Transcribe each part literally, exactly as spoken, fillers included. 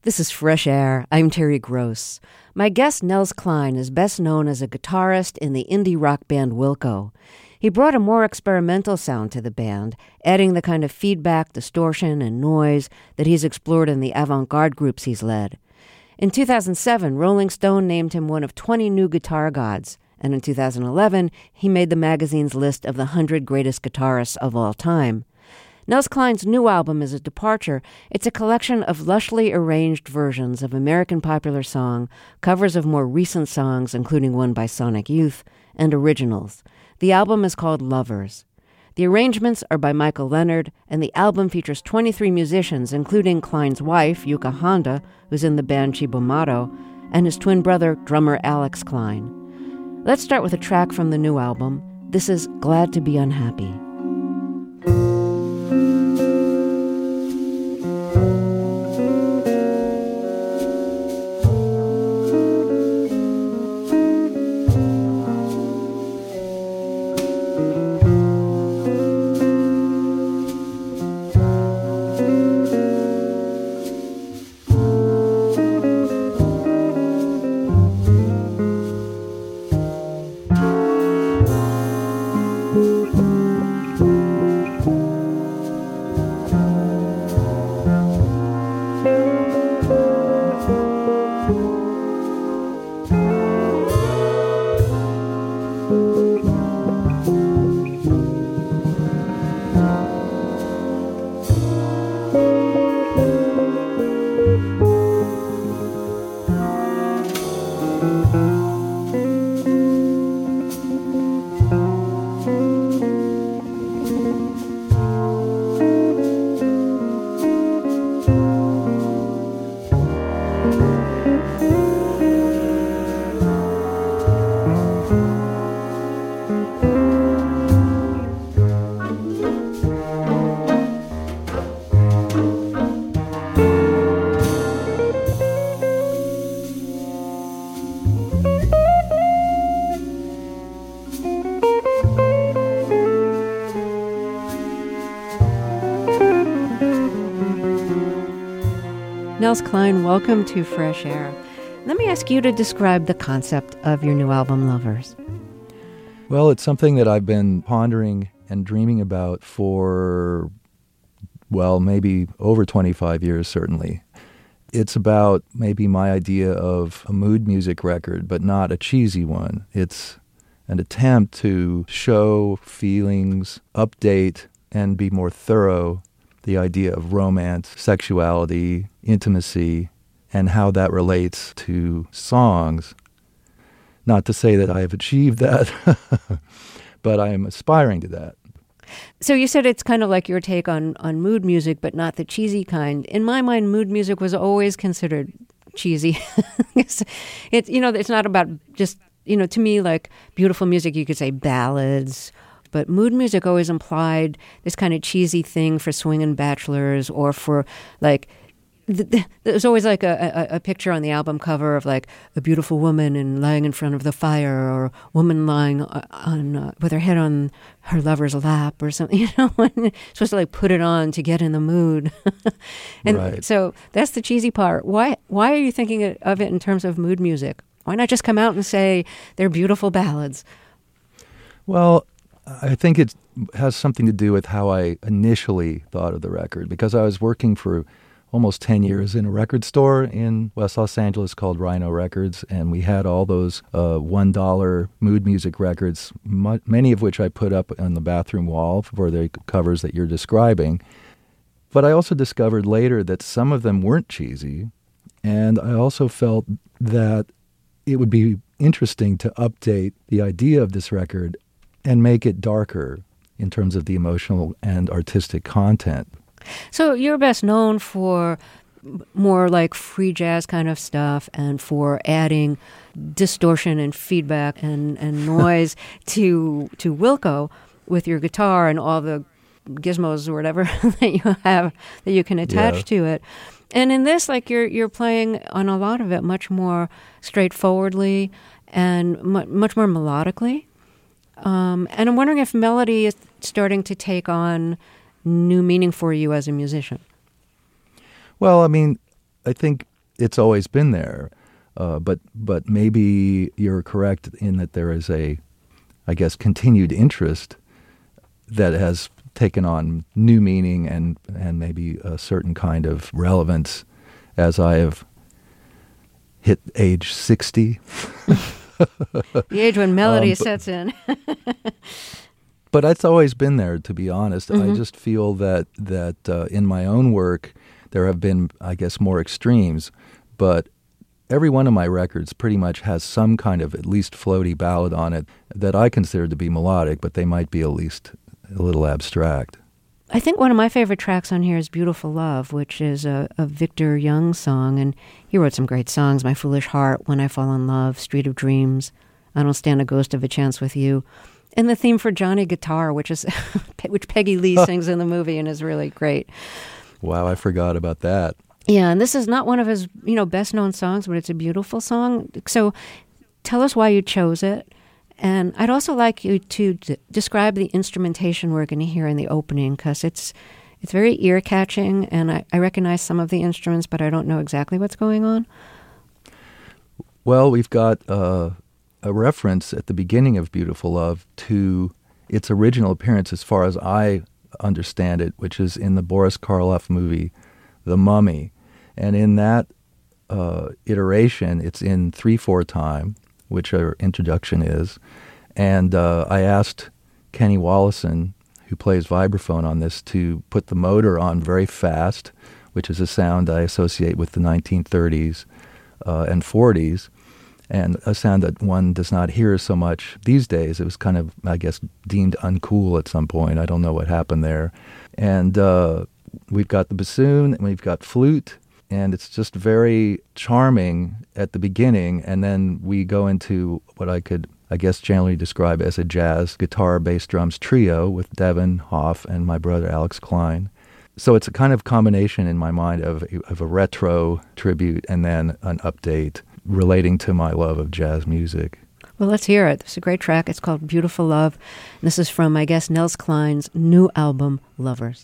This is Fresh Air. I'm Terry Gross. My guest, Nels Cline, is best known as a guitarist in the indie rock band Wilco. He brought a more experimental sound to the band, adding the kind of feedback, distortion, and noise that he's explored in the avant-garde groups he's led. In two thousand seven, Rolling Stone named him one of twenty new guitar gods, and in two thousand eleven, he made the magazine's list of the one hundred greatest guitarists of all time. Nels Cline's new album is a departure. It's a collection of lushly arranged versions of American popular song, covers of more recent songs, including one by Sonic Youth, and originals. The album is called Lovers. The arrangements are by Michael Leonard, and the album features twenty-three musicians, including Cline's wife, Yuka Honda, who's in the band Chibomato, and his twin brother, drummer Alex Cline. Let's start with a track from the new album. This is Glad to Be Unhappy. Nels Cline, welcome to Fresh Air. Let me ask you to describe the concept of your new album, Lovers. Well, it's something that I've been pondering and dreaming about for, well, maybe over twenty-five years, certainly. It's about maybe my idea of a mood music record, but not a cheesy one. It's an attempt to show feelings, update, and be more thorough the idea of romance, sexuality, intimacy, and how that relates to songs. Not to say that I have achieved that, but I am aspiring to that. So you said it's kind of like your take on, on mood music, but not the cheesy kind. In my mind, mood music was always considered cheesy. it's, it's, you know, it's not about just, you know, to me, like beautiful music, you could say ballads, but mood music always implied this kind of cheesy thing for swinging bachelors or for like, th- th- there's always like a, a, a picture on the album cover of like a beautiful woman and lying in front of the fire, or a woman lying on uh, with her head on her lover's lap or something, you know, and supposed to like put it on to get in the mood. and right. So that's the cheesy part. Why, why are you thinking of it in terms of mood music? Why not just come out and say they're beautiful ballads? Well, I think it has something to do with how I initially thought of the record, because I was working for almost ten years in a record store in West Los Angeles called Rhino Records, and we had all those uh, one dollar mood music records, m- many of which I put up on the bathroom wall for the covers that you're describing. But I also discovered later that some of them weren't cheesy, and I also felt that it would be interesting to update the idea of this record and make it darker in terms of the emotional and artistic content. So you're best known for more like free jazz kind of stuff and for adding distortion and feedback and, and noise to to Wilco with your guitar and all the gizmos or whatever that you have that you can attach yeah. to it. And in this, like you're you're playing on a lot of it much more straightforwardly and mu- much more melodically. Um, and I'm wondering if melody is starting to take on new meaning for you as a musician. Well, I mean, I think it's always been there. Uh, but but maybe you're correct in that there is a, I guess, continued interest that has taken on new meaning and, and maybe a certain kind of relevance as I have hit age sixty. The age when melody um, but, sets in. But it's always been there, to be honest. Mm-hmm. I just feel that, that uh, in my own work, there have been, I guess, more extremes. But every one of my records pretty much has some kind of at least floaty ballad on it that I consider to be melodic, but they might be at least a little abstract. I think one of my favorite tracks on here is Beautiful Love, which is a, a Victor Young song, and he wrote some great songs, My Foolish Heart, When I Fall in Love, Street of Dreams, I Don't Stand a Ghost of a Chance with You, and the theme for Johnny Guitar, which is which Peggy Lee sings in the movie and is really great. Wow, I forgot about that. Yeah, and this is not one of his, you know, best-known songs, but it's a beautiful song. So tell us why you chose it. And I'd also like you to d- describe the instrumentation we're going to hear in the opening, because it's it's very ear-catching, and I, I recognize some of the instruments, but I don't know exactly what's going on. Well, we've got uh, a reference at the beginning of Beautiful Love to its original appearance, as far as I understand it, which is in the Boris Karloff movie, The Mummy. And in that uh, iteration, it's in three four time, which our introduction is. And uh, I asked Kenny Wollesen, who plays vibraphone on this, to put the motor on very fast, which is a sound I associate with the nineteen thirties uh, and forties, and a sound that one does not hear so much these days. It was kind of, I guess, deemed uncool at some point. I don't know what happened there. And uh, we've got the bassoon, and we've got flute, and it's just very charming at the beginning, and then we go into what I could, I guess, generally describe as a jazz guitar, bass, drums trio with Devin Hoff and my brother Alex Klein. So it's a kind of combination in my mind of, of a retro tribute and then an update relating to my love of jazz music. Well, let's hear it. It's a great track. It's called Beautiful Love. And this is from, I guess, Nels Cline's new album, Lovers.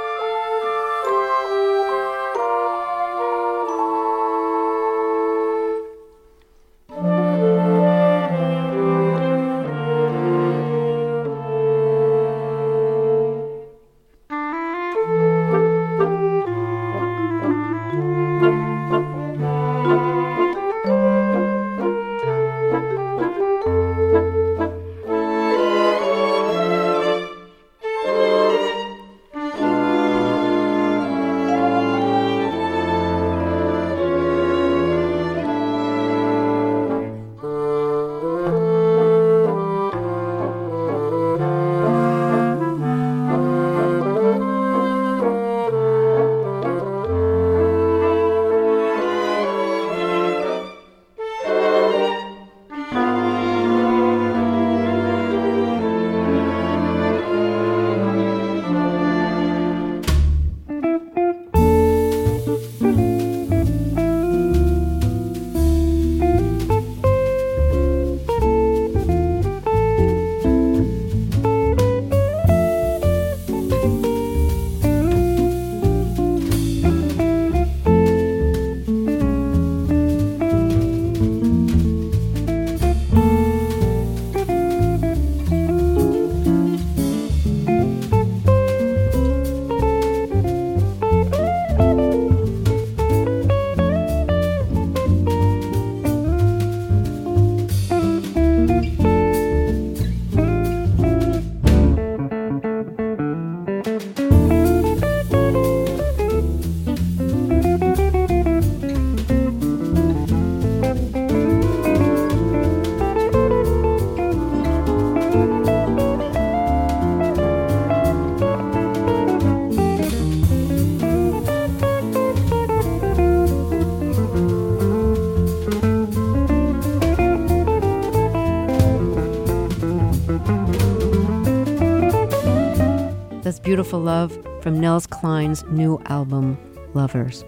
That's Beautiful Love from Nels Cline's new album, Lovers.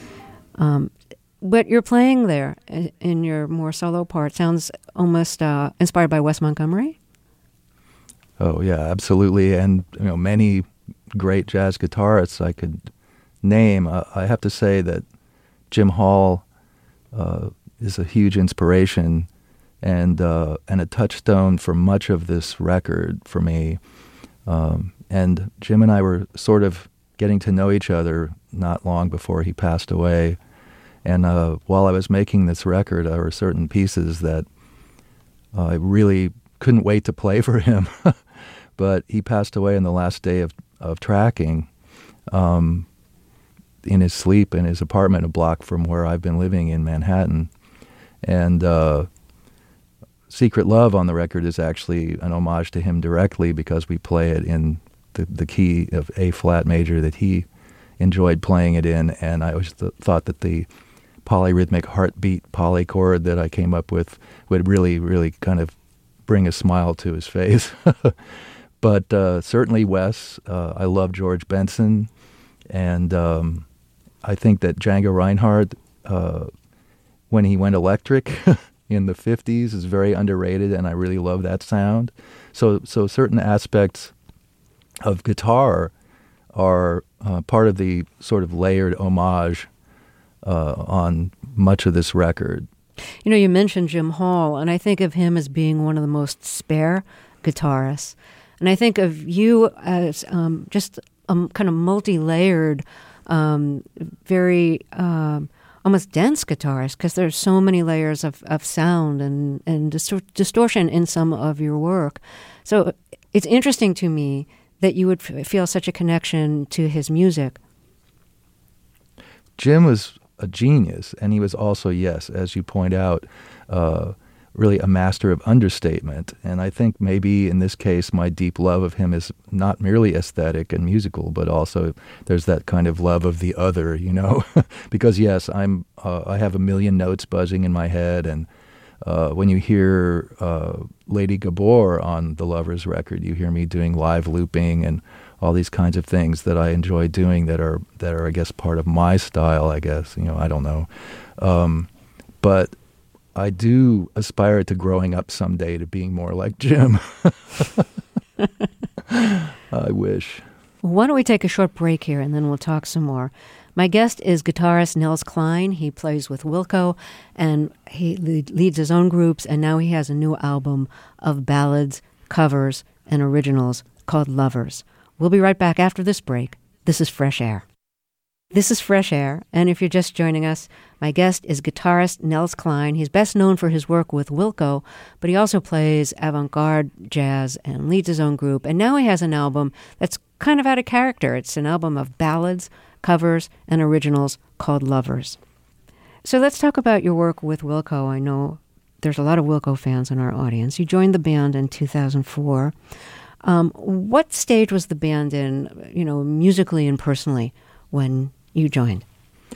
Um, what you're playing there in your more solo part sounds almost uh, inspired by Wes Montgomery. Oh, yeah, absolutely. And, you know, many great jazz guitarists I could name. Uh, I have to say that Jim Hall uh, is a huge inspiration and uh, and a touchstone for much of this record for me. Um, and Jim and I were sort of getting to know each other not long before he passed away. And uh, while I was making this record, there were certain pieces that uh, I really couldn't wait to play for him. But he passed away on the last day of, of tracking um, in his sleep in his apartment a block from where I've been living in Manhattan. And uh, Secret Love on the record is actually an homage to him directly because we play it in the, the key of A flat major that he enjoyed playing it in. And I always th- thought that the polyrhythmic heartbeat polychord that I came up with would really, really kind of bring a smile to his face. But uh, certainly Wes, uh, I love George Benson, and um, I think that Django Reinhardt, uh, when he went electric in the fifties, is very underrated, and I really love that sound. So, so certain aspects of guitar are uh, part of the sort of layered homage uh, on much of this record. You know, you mentioned Jim Hall, and I think of him as being one of the most spare guitarists. And I think of you as um, just a kind of multi-layered, um, very um, almost dense guitarist, because there's so many layers of, of sound and, and distor- distortion in some of your work. So it's interesting to me that you would f- feel such a connection to his music. Jim was a genius, and he was also, yes, as you point out, uh, really a master of understatement. And I think maybe in this case, my deep love of him is not merely aesthetic and musical, but also there's that kind of love of the other, you know, because yes, I'm, uh, I have a million notes buzzing in my head. And uh, when you hear uh, Lady Gabor on the Lovers record, you hear me doing live looping and all these kinds of things that I enjoy doing that are, that are, I guess, part of my style, I guess, you know, I don't know. Um, but I do aspire to growing up someday to being more like Jim. I wish. Why don't we take a short break here and then we'll talk some more. My guest is guitarist Nels Cline. He plays with Wilco and he lead, leads his own groups, and now he has a new album of ballads, covers, and originals called Lovers. We'll be right back after this break. This is Fresh Air. This is Fresh Air, and if you're just joining us, my guest is guitarist Nels Cline. He's best known for his work with Wilco, but he also plays avant-garde jazz and leads his own group. And now he has an album that's kind of out of character. It's an album of ballads, covers, and originals called Lovers. So let's talk about your work with Wilco. I know there's a lot of Wilco fans in our audience. You joined the band in two thousand four. Um, what stage was the band in, you know, musically and personally, when you joined?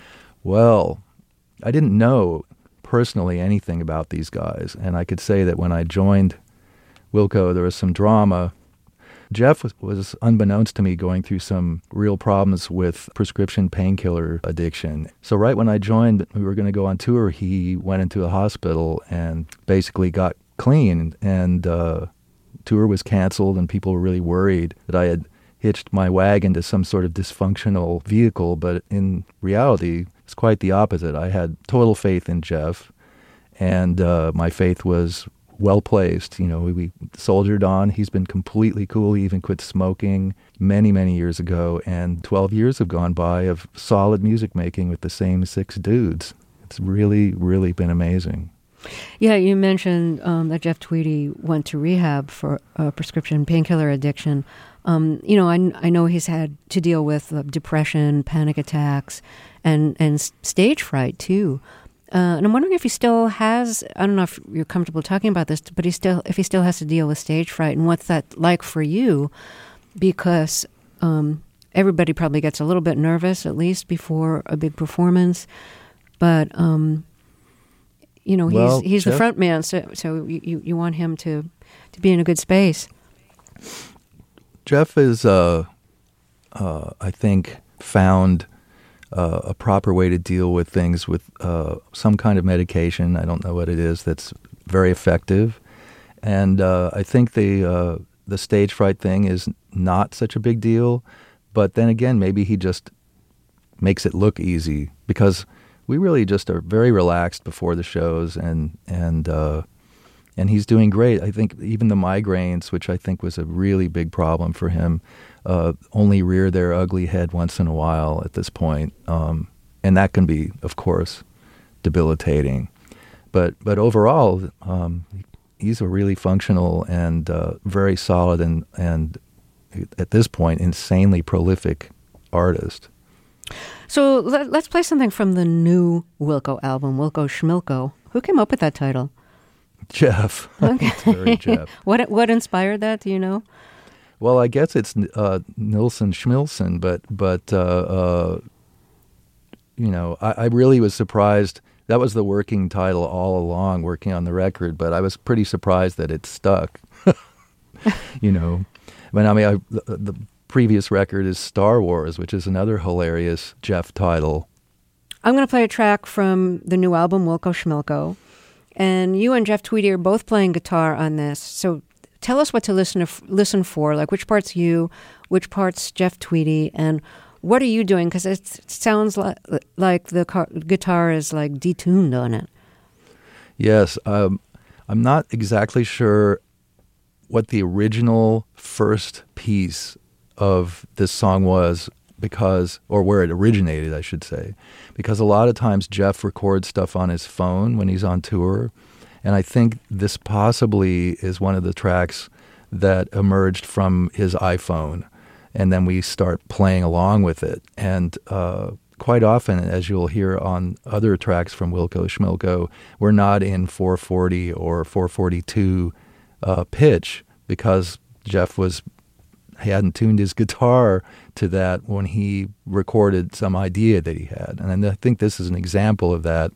Well, I didn't know personally anything about these guys, and I could say that when I joined Wilco, there was some drama. Jeff was, was unbeknownst to me going through some real problems with prescription painkiller addiction. So right when I joined, we were going to go on tour, he went into a hospital and basically got clean, and uh, tour was canceled, and people were really worried that I had hitched my wagon to some sort of dysfunctional vehicle, but in reality, it's quite the opposite. I had total faith in Jeff, and uh, my faith was well-placed. You know, we, we soldiered on. He's been completely cool. He even quit smoking many, many years ago, and twelve years have gone by of solid music making with the same six dudes. It's really, really been amazing. Yeah, you mentioned um, that Jeff Tweedy went to rehab for uh, prescription painkiller addiction. Um, you know, I, I know he's had to deal with uh, depression, panic attacks, and, and stage fright, too. Uh, and I'm wondering if he still has, I don't know if you're comfortable talking about this, but he still, if he still has to deal with stage fright, and what's that like for you? Because um, everybody probably gets a little bit nervous, at least before a big performance. But, um, you know, well, he's he's Jeff, the front man, so, so you, you want him to, to be in a good space. Jeff is, uh, uh, I think, found uh, a proper way to deal with things with uh, some kind of medication. I don't know what it is that's very effective. And uh, I think the uh, the stage fright thing is not such a big deal. But then again, maybe he just makes it look easy. Because we really just are very relaxed before the shows, and and uh, and he's doing great. I think even the migraines, which I think was a really big problem for him, uh, only rear their ugly head once in a while at this point, um, and that can be, of course, debilitating. But but overall, um, he's a really functional and uh, very solid and and at this point insanely prolific artist. So let, let's play something from the new Wilco album, Wilco Schmilko. Who came up with that title? Jeff. Okay. It's very Jeff. What what inspired that? Do you know? Well, I guess it's uh, Nilsson Schmilsson, but but uh, uh, you know, I, I really was surprised. That was the working title all along, working on the record. But I was pretty surprised that it stuck. You know, but I mean, I, the, the previous record is Star Wars, which is another hilarious Jeff title. I'm going to play a track from the new album, Wilco Schmilko. And you and Jeff Tweedy are both playing guitar on this. So tell us what to listen to, listen for, like which part's you, which part's Jeff Tweedy, and what are you doing? Because it sounds like, like the car, guitar is like detuned on it. Yes. Um, I'm not exactly sure what the original first piece of this song was, because, or where it originated, I should say, because a lot of times Jeff records stuff on his phone when he's on tour, and I think this possibly is one of the tracks that emerged from his iPhone, and then we start playing along with it. And uh, quite often, as you'll hear on other tracks from Wilco Schmilko, we're not in four forty or four forty-two uh, pitch, because Jeff was he hadn't tuned his guitar to that when he recorded some idea that he had. And I think this is an example of that,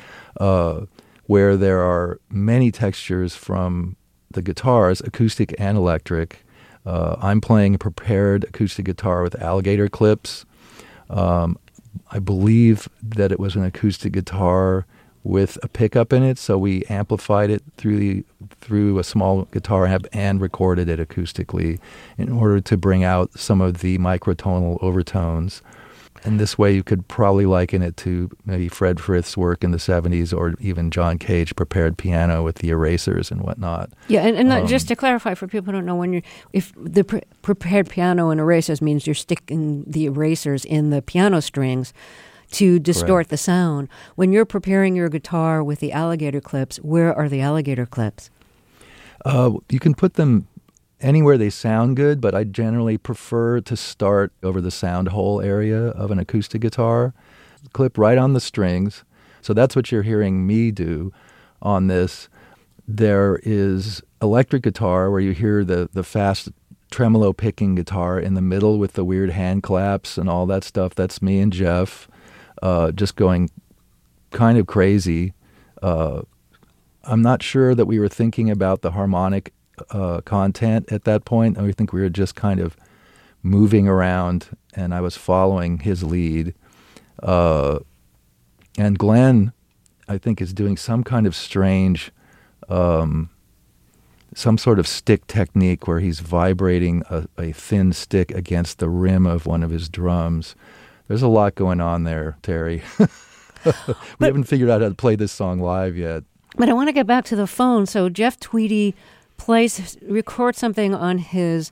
uh, where there are many textures from the guitars, acoustic and electric. Uh, I'm playing a prepared acoustic guitar with alligator clips. Um, I believe that it was an acoustic guitar with a pickup in it, so we amplified it through the, through a small guitar amp and recorded it acoustically in order to bring out some of the microtonal overtones. And this way you could probably liken it to maybe Fred Frith's work in the seventies, or even John Cage prepared piano with the erasers and whatnot. Yeah, and, and um, just to clarify for people who don't know, when you're, if the pre- prepared piano and erasers means you're sticking the erasers in the piano strings to distort Correct. the sound. When you're preparing your guitar with the alligator clips, where are the alligator clips? Uh, you can put them anywhere they sound good, but I generally prefer to start over the sound hole area of an acoustic guitar, clip right on the strings. So that's what you're hearing me do on this. There is electric guitar where you hear the, the fast tremolo picking guitar in the middle with the weird hand claps and all that stuff. That's me and Jeff. Uh, just going kind of crazy. Uh, I'm not sure that we were thinking about the harmonic uh, content at that point. I think we were just kind of moving around, and I was following his lead. Uh, and Glenn, I think, is doing some kind of strange, um, some sort of stick technique where he's vibrating a, a thin stick against the rim of one of his drums. There's a lot going on there, Terry. we but, haven't figured out how to play this song live yet. But I want to get back to the phone. So Jeff Tweedy plays, records something on his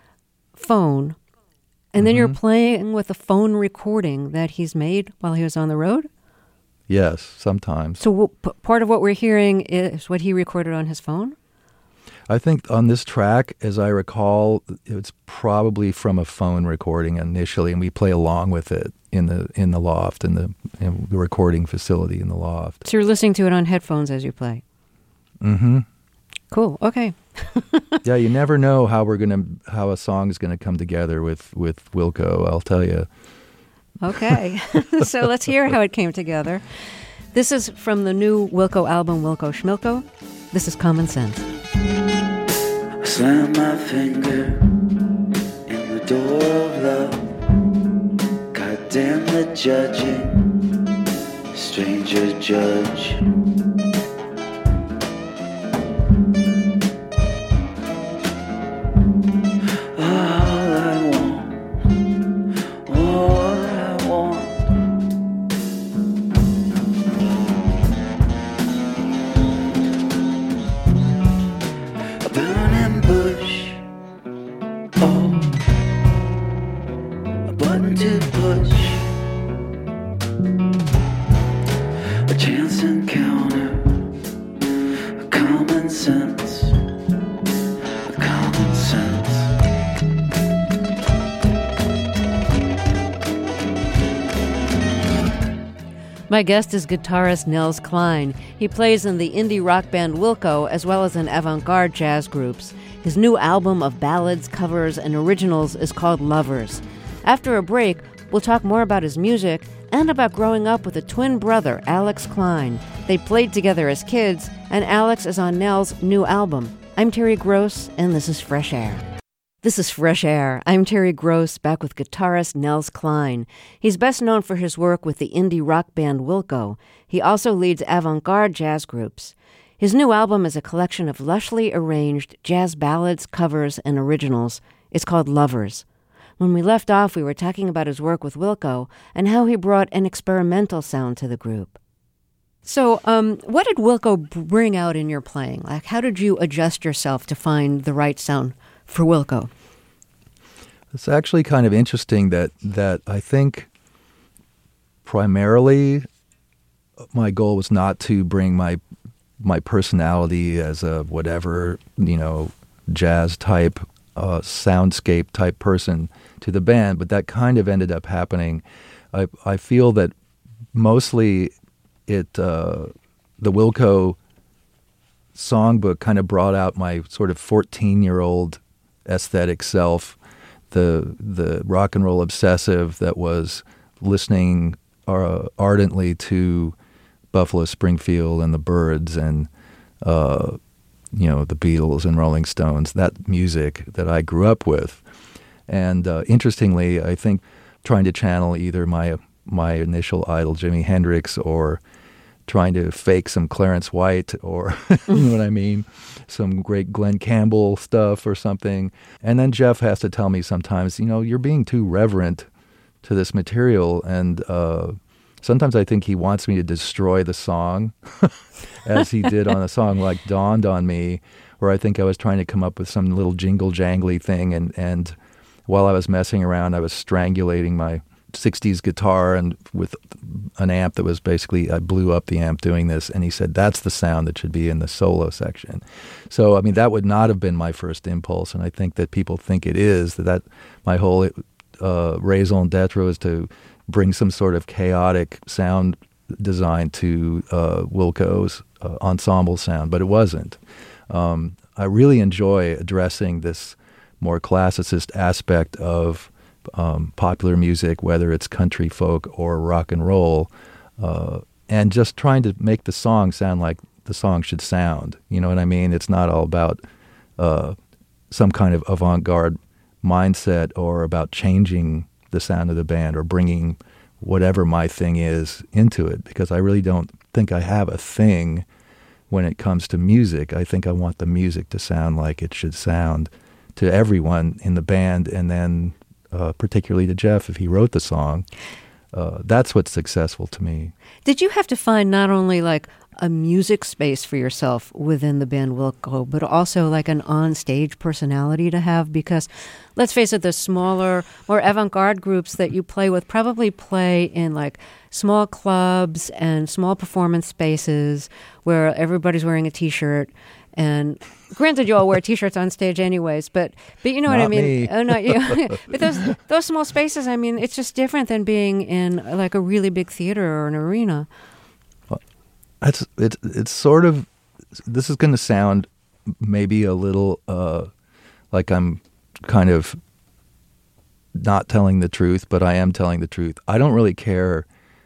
phone, and then mm-hmm. you're playing with a phone recording that he's made while he was on the road? Yes, sometimes. So p- part of what we're hearing is what he recorded on his phone? I think on this track, as I recall, it's probably from a phone recording initially, and we play along with it in the in the loft, in the, in the recording facility in the loft. So you're listening to it on headphones as you play? Mm-hmm. Cool. Okay. Yeah, you never know how we're gonna how a song is gonna come together with with Wilco. I'll tell you. Okay. So let's hear how it came together. This is from the new Wilco album, Wilco Schmilko. This is Common Sense. Slam my finger in the door of love. Goddamn the judging, stranger judge. All I want, all I want chance encounter, a common sense, a common sense. My guest is guitarist Nels Cline. He plays in the indie rock band Wilco as well as in avant-garde jazz groups. His new album of ballads, covers, and originals is called Lovers. After a break, we'll talk more about his music and about growing up with a twin brother, Alex Cline. They played together as kids, and Alex is on Nels' new album. I'm Terry Gross, and this is Fresh Air. This is Fresh Air. I'm Terry Gross, back with guitarist Nels Cline. He's best known for his work with the indie rock band Wilco. He also leads avant-garde jazz groups. His new album is a collection of lushly arranged jazz ballads, covers, and originals. It's called Lovers. When we left off, we were talking about his work with Wilco and how he brought an experimental sound to the group. So, um, what did Wilco bring out in your playing? Like, how did you adjust yourself to find the right sound for Wilco? It's actually kind of interesting that that I think primarily my goal was not to bring my my personality as a whatever, you know, jazz type, uh, soundscape type person to the band, but that kind of ended up happening. I I feel that mostly it uh, the Wilco songbook kind of brought out my sort of fourteen-year-old aesthetic self, the the rock and roll obsessive that was listening uh, ardently to Buffalo Springfield and the Byrds and uh, you know, the Beatles and Rolling Stones, that music that I grew up with. And uh, interestingly, I think trying to channel either my my initial idol Jimi Hendrix or trying to fake some Clarence White or, you know what I mean, some great Glenn Campbell stuff or something. And then Jeff has to tell me sometimes, you know, you're being too reverent to this material. And uh, sometimes I think he wants me to destroy the song, as he did on a song like Dawned on Me, where I think I was trying to come up with some little jingle-jangly thing. And, and while I was messing around, I was strangulating my sixties guitar and with an amp that was basically, I blew up the amp doing this, and he said that's the sound that should be in the solo section. So I mean, that would not have been my first impulse, and I think that people think it is, that, that my whole uh, raison d'etre is to bring some sort of chaotic sound design to uh, Wilco's uh, ensemble sound, but it wasn't. Um, I really enjoy addressing this more classicist aspect of Um, popular music, whether it's country folk or rock and roll, uh, and just trying to make the song sound like the song should sound. You know what I mean? It's not all about uh, some kind of avant-garde mindset or about changing the sound of the band or bringing whatever my thing is into it, because I really don't think I have a thing when it comes to music. I think I want the music to sound like it should sound to everyone in the band, and then Uh, particularly to Jeff, if he wrote the song. Uh, that's what's successful to me. Did you have to find not only like a music space for yourself within the band Wilco, but also like an on-stage personality to have? Because let's face it, the smaller, more avant-garde groups that you play with probably play in like small clubs and small performance spaces where everybody's wearing a T-shirt. And granted, you all wear T-shirts on stage anyways, but but you know what Not I mean? me. Oh, not you. But those those small spaces, I mean, it's just different than being in like a really big theater or an arena. Well, it's it's it's sort of, this is going to sound maybe a little uh, like I'm kind of not telling the truth, but I am telling the truth. I don't really care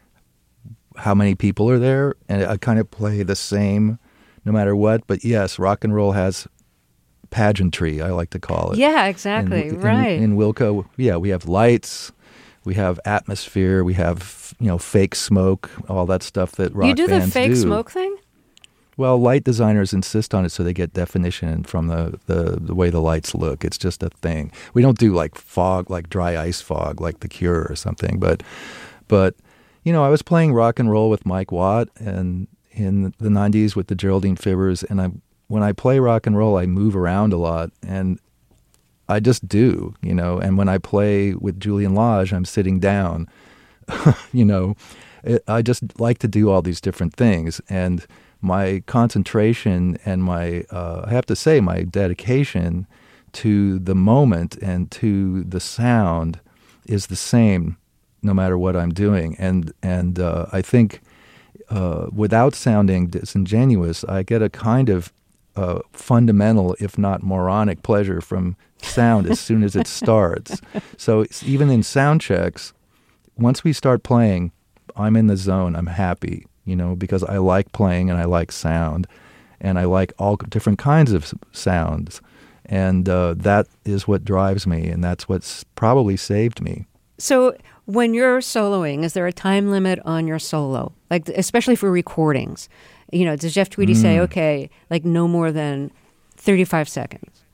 how many people are there, and I kind of play the same no matter what. But yes, rock and roll has pageantry, I like to call it. Yeah, exactly. In, right. In, in Wilco, yeah, we have lights, we have atmosphere, we have, you know, fake smoke, all that stuff that rock You do the bands fake do. smoke thing? Well, light designers insist on it so they get definition from the, the, the way the lights look. It's just a thing. We don't do like fog, like dry ice fog, like The Cure or something. But, but you know, I was playing rock and roll with Mike Watt and in the nineties with the Geraldine Fibbers, and I when I play rock and roll, I move around a lot, and I just do, you know. And when I play with Julian Lage, I'm sitting down, you know. it, I just like to do all these different things, and my concentration and my, uh, I have to say, my dedication to the moment and to the sound is the same no matter what I'm doing. And and uh, I think uh, without sounding disingenuous, I get a kind of uh, fundamental, if not moronic, pleasure from sound as soon as it starts. So even in sound checks, once we start playing, I'm in the zone. I'm happy, you know, because I like playing and I like sound, and I like all different kinds of sounds. And uh, that is what drives me, and that's what's probably saved me. So when you're soloing, is there a time limit on your solo? Like, especially for recordings? You know, does Jeff Tweedy mm. say, okay, like no more than thirty-five seconds?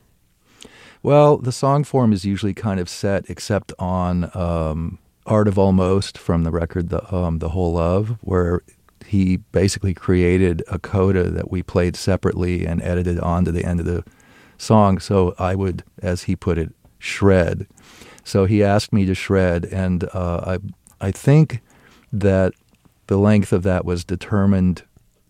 Well, the song form is usually kind of set, except on um, Art of Almost from the record The, um, The Whole Love, where he basically created a coda that we played separately and edited onto the end of the song, so I would, as he put it, shred. So he asked me to shred, and uh, I I think that the length of that was determined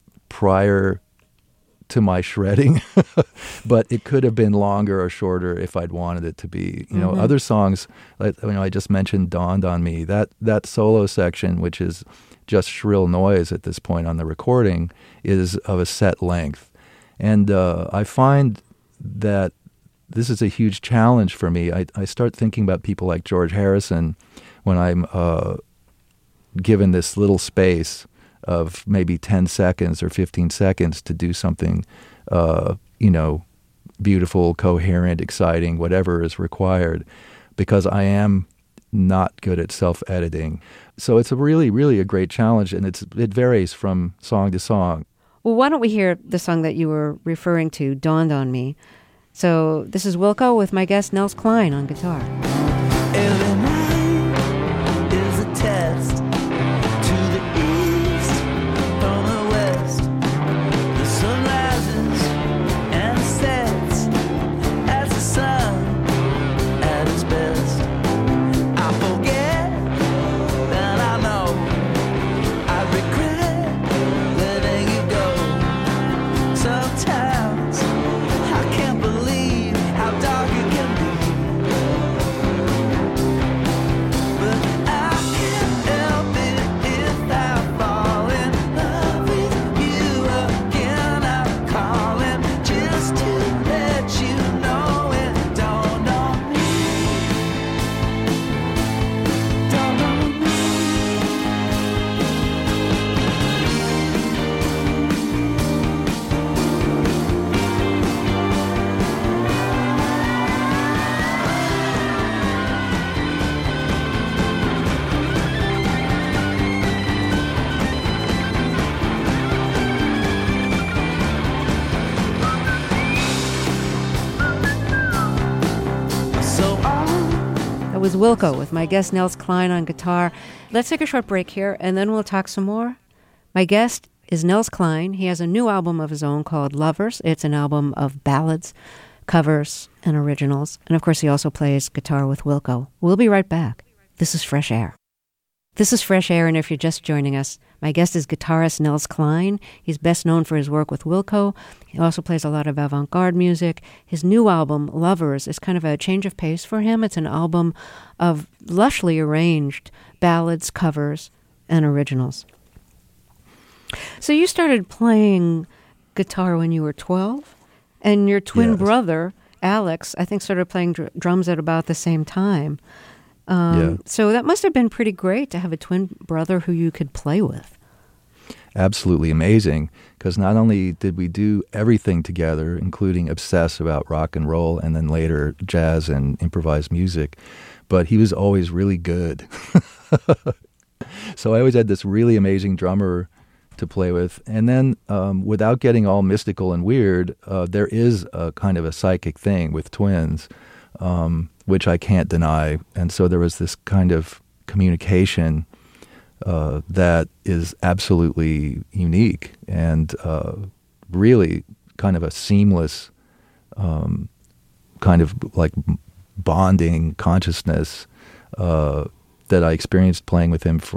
prior to my shredding, but it could have been longer or shorter if I'd wanted it to be. You know, mm-hmm. other songs, like you know, I just mentioned "Dawned on Me." That that solo section, which is just shrill noise at this point on the recording, is of a set length, and uh, I find that this is a huge challenge for me. I, I start thinking about people like George Harrison when I'm uh, given this little space of maybe ten seconds or fifteen seconds to do something, uh, you know, beautiful, coherent, exciting, whatever is required, because I am not good at self-editing. So it's a really, really a great challenge, and it's it varies from song to song. Well, why don't we hear the song that you were referring to, Dawned on Me. So this is Wilco with my guest Nels Cline on guitar. Every night is a test. To the east from the west, the sun rises and sets as the sun at its best. I forget, then I know I regret letting you go. Sometimes I can't believe how dark it can be, but I can't help it if I fall in love with you again. I'm calling just to let you know it dawned on me, dawned on me. So on. That was Wilco with my guest Nels Cline on guitar. Let's take a short break here, and then we'll talk some more. My guest is Nels Cline. He has a new album of his own called Lovers. It's an album of ballads, covers, and originals. And of course, he also plays guitar with Wilco. We'll be right back. This is Fresh Air. This is Fresh Air, and if you're just joining us, my guest is guitarist Nels Cline. He's best known for his work with Wilco. He also plays a lot of avant-garde music. His new album, Lovers, is kind of a change of pace for him. It's an album of lushly arranged ballads, covers, and originals. So you started playing guitar when you were twelve, and your twin Yes. brother, Alex, I think started playing dr- drums at about the same time. Um, Yeah. So that must have been pretty great to have a twin brother who you could play with. Absolutely amazing, because not only did we do everything together, including obsess about rock and roll and then later jazz and improvised music, but he was always really good. So I always had this really amazing drummer to play with. And then um, without getting all mystical and weird, uh, there is a kind of a psychic thing with twins, um, which I can't deny. And so there was this kind of communication uh, that is absolutely unique and uh, really kind of a seamless um, kind of like bonding consciousness uh, that I experienced playing with him for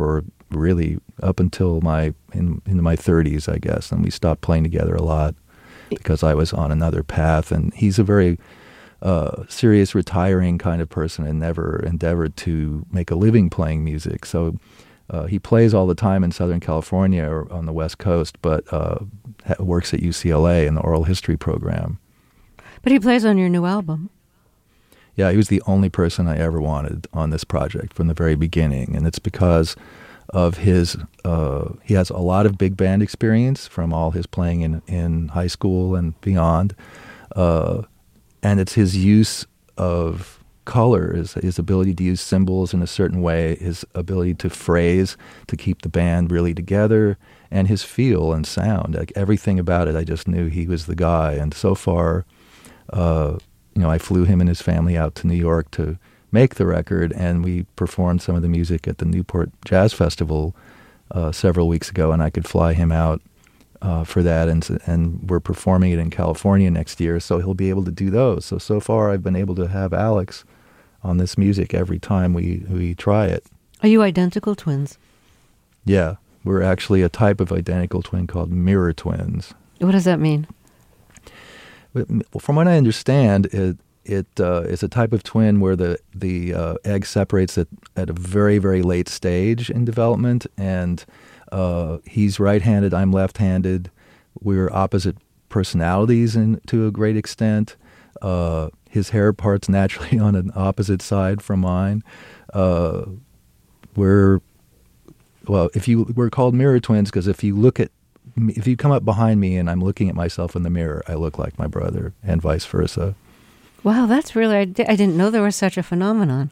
really up until my in into my thirties, I guess, and we stopped playing together a lot because I was on another path, and he's a very uh, serious, retiring kind of person and never endeavored to make a living playing music. So uh, he plays all the time in Southern California or on the West Coast, but uh, ha- works at U C L A in the oral history program. But he plays on your new album. Yeah, he was the only person I ever wanted on this project from the very beginning, and it's because of his, uh, he has a lot of big band experience from all his playing in, in high school and beyond, uh, and it's his use of color, his, his ability to use symbols in a certain way, his ability to phrase, to keep the band really together, and his feel and sound. Like everything about it, I just knew he was the guy, and so far, uh, you know, I flew him and his family out to New York to make the record, and we performed some of the music at the Newport Jazz Festival uh, several weeks ago, and I could fly him out uh, for that, and and we're performing it in California next year, so he'll be able to do those. So, so far I've been able to have Alex on this music every time we, we try it. Are you identical twins? Yeah, we're actually a type of identical twin called mirror twins. What does that mean? From what I understand, it it uh, is a type of twin where the the uh, egg separates at, at a very very late stage in development, and uh, he's right-handed, I'm left-handed. We're opposite personalities in, to a great extent. Uh, his hair part's naturally on an opposite side from mine. Uh, we're well, if you we're called mirror twins because if you look at if you come up behind me and I'm looking at myself in the mirror, I look like my brother, and vice versa. Wow, that's really, I, di- I didn't know there was such a phenomenon.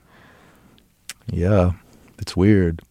Yeah, it's weird.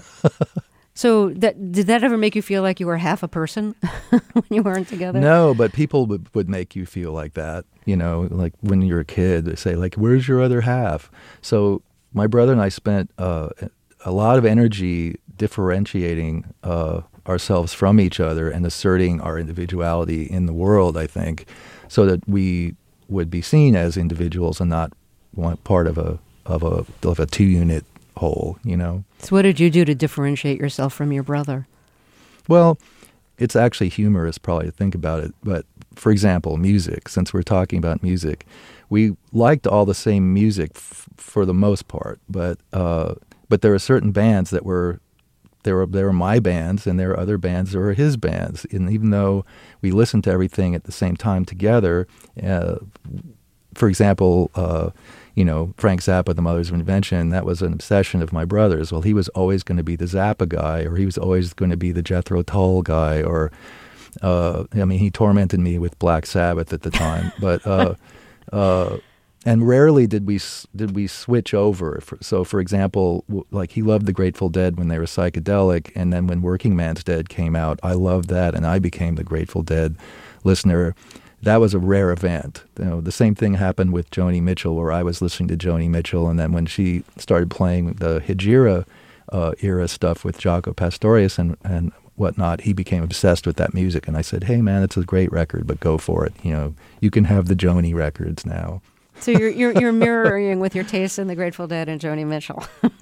So that, did that ever make you feel like you were half a person when you weren't together? No, but people would, would make you feel like that. You know, like when you're a kid, they say, like, where's your other half? So my brother and I spent uh, a lot of energy differentiating uh ourselves from each other and asserting our individuality in the world, I think, so that we would be seen as individuals and not one part of a of a of a two unit whole, you know. So what did you do to differentiate yourself from your brother? Well, it's actually humorous probably to think about it, but for example, music, since we're talking about music, we liked all the same music f- for the most part, but uh, but there are certain bands that were There were, there were my bands, and there were other bands that were his bands. And even though we listened to everything at the same time together, uh, for example, uh, you know, Frank Zappa, The Mothers of Invention, that was an obsession of my brother's. Well, he was always going to be the Zappa guy, or he was always going to be the Jethro Tull guy, or, uh, I mean, he tormented me with Black Sabbath at the time. but uh, uh, And rarely did we did we switch over. So, for example, like he loved the Grateful Dead when they were psychedelic, and then when Working Man's Dead came out, I loved that, and I became the Grateful Dead listener. That was a rare event. You know, the same thing happened with Joni Mitchell, where I was listening to Joni Mitchell, and then when she started playing the Hejira uh, era stuff with Jaco Pastorius and and whatnot, he became obsessed with that music, and I said, "Hey, man, it's a great record, but go for it. You know, you can have the Joni records now." So you're, you're you're mirroring with your taste in the Grateful Dead and Joni Mitchell.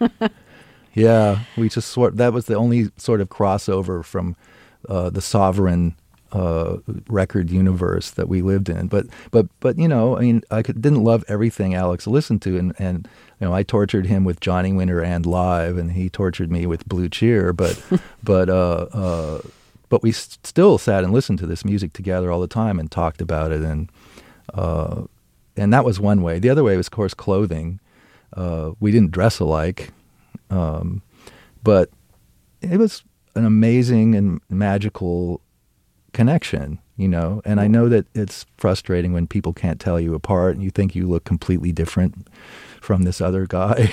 Yeah, we just sort that was the only sort of crossover from uh, the Sovereign uh, record universe that we lived in. But but but you know, I mean, I could, didn't love everything Alex listened to, and and you know, I tortured him with Johnny Winter and Live, and he tortured me with Blue Cheer. But but uh, uh, but we s- still sat and listened to this music together all the time and talked about it, and. Uh, And that was one way. The other way was, of course, clothing. Uh, we didn't dress alike, um, but it was an amazing and magical connection, you know. And I know that it's frustrating when people can't tell you apart and you think you look completely different from this other guy.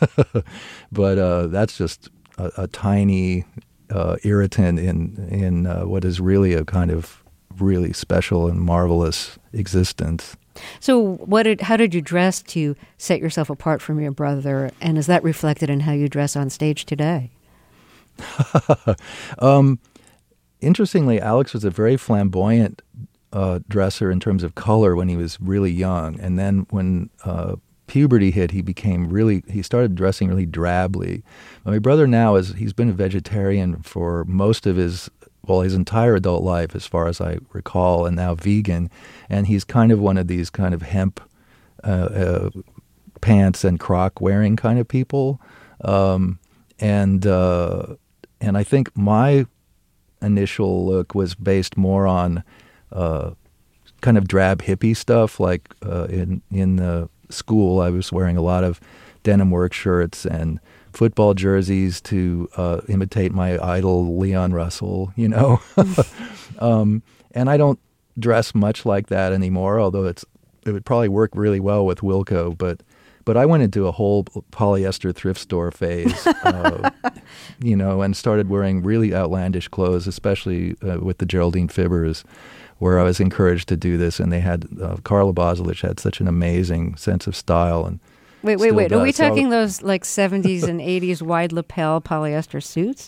But uh, that's just a, a tiny uh, irritant in, in uh, what is really a kind of really special and marvelous existence. So what did, how did you dress to set yourself apart from your brother, and is that reflected in how you dress on stage today? um, interestingly, Alex was a very flamboyant uh, dresser in terms of color when he was really young, and then when uh, puberty hit, he became really, he started dressing really drably. My brother now is, he's been a vegetarian for most of his, well, his entire adult life, as far as I recall, and now vegan. And he's kind of one of these kind of hemp uh, uh, pants and croc wearing kind of people. Um, and uh, and I think my initial look was based more on uh, kind of drab hippie stuff. Like uh, in in the school, I was wearing a lot of denim work shirts and football jerseys to uh, imitate my idol Leon Russell, you know. um, and I don't dress much like that anymore, although it's it would probably work really well with Wilco. But but I went into a whole polyester thrift store phase, uh, you know, and started wearing really outlandish clothes, especially uh, with the Geraldine Fibbers, where I was encouraged to do this. And they had, uh, Carla Bozulich had such an amazing sense of style. And Wait, wait, wait. does. Are we talking So, those like seventies and eighties wide lapel polyester suits?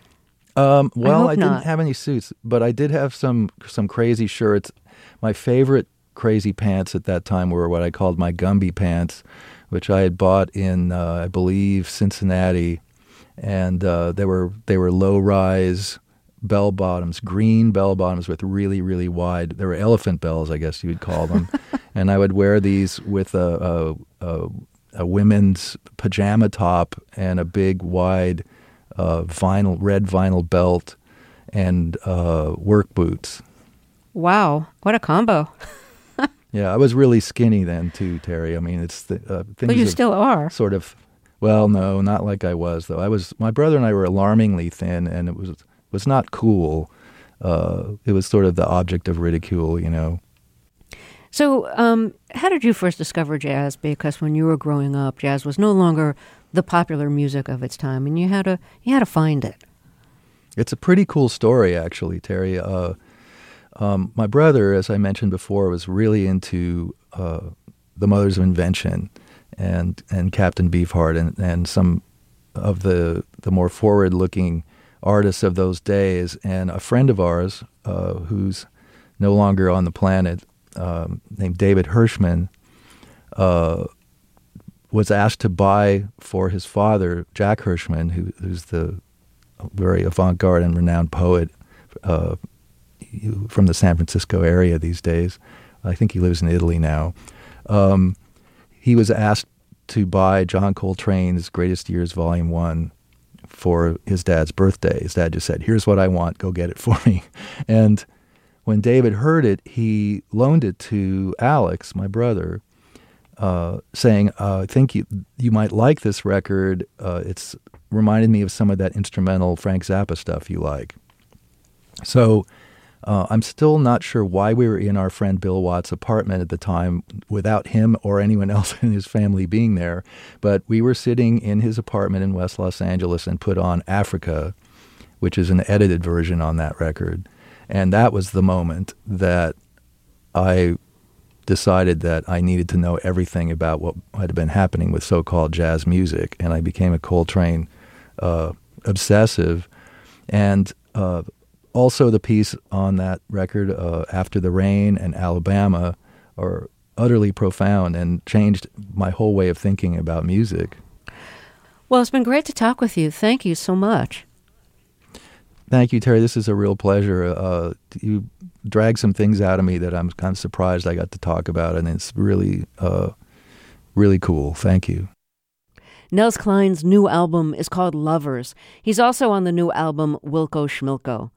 Um, well, hope I, didn't not. have any suits, but I did have some some crazy shirts. My favorite crazy pants at that time were what I called my Gumby pants, which I had bought in, uh, I believe, Cincinnati, and uh, they were they were low rise bell bottoms, green bell bottoms with really really wide. They were elephant bells, I guess you would call them, and I would wear these with a, a, a a women's pajama top and a big wide uh, vinyl, red vinyl belt and uh, work boots. Wow, what a combo. Yeah, I was really skinny then too, Terry. I mean, it's the, uh, things But you have still are. sort of, well, no, not like I was though. I was, my brother and I were alarmingly thin, and it was was not cool. Uh, it was sort of the object of ridicule, you know. So, um, how did you first discover jazz? Because when you were growing up, jazz was no longer the popular music of its time, and you had to you had to find it. It's a pretty cool story, actually, Terry. Uh, um, my brother, as I mentioned before, was really into uh, the Mothers of Invention and and Captain Beefheart and, and some of the the more forward-looking artists of those days. And a friend of ours, uh, who's no longer on the planet, um, named David Hirschman, uh, was asked to buy for his father, Jack Hirschman, who, who's the very avant-garde and renowned poet uh, from the San Francisco area these days. I think he lives in Italy now. Um, he was asked to buy John Coltrane's Greatest Years Volume one for his dad's birthday. His dad just said, "Here's what I want, go get it for me." And when David heard it, he loaned it to Alex, my brother, uh, saying, uh, I think you, you might like this record. Uh, it's reminded me of some of that instrumental Frank Zappa stuff you like. So uh, I'm still not sure why we were in our friend Bill Watt's apartment at the time without him or anyone else in his family being there. But we were sitting in his apartment in West Los Angeles and put on Africa, which is an edited version on that record. And that was the moment that I decided that I needed to know everything about what had been happening with so-called jazz music. And I became a Coltrane uh, obsessive. And uh, also the piece on that record, uh, After the Rain and Alabama, are utterly profound and changed my whole way of thinking about music. Well, it's been great to talk with you. Thank you so much. Thank you, Terry. This is a real pleasure. Uh, you dragged some things out of me that I'm kind of surprised I got to talk about, and it's really, uh, really cool. Thank you. Nels Cline's new album is called Lovers. He's also on the new album Wilco Schmilko.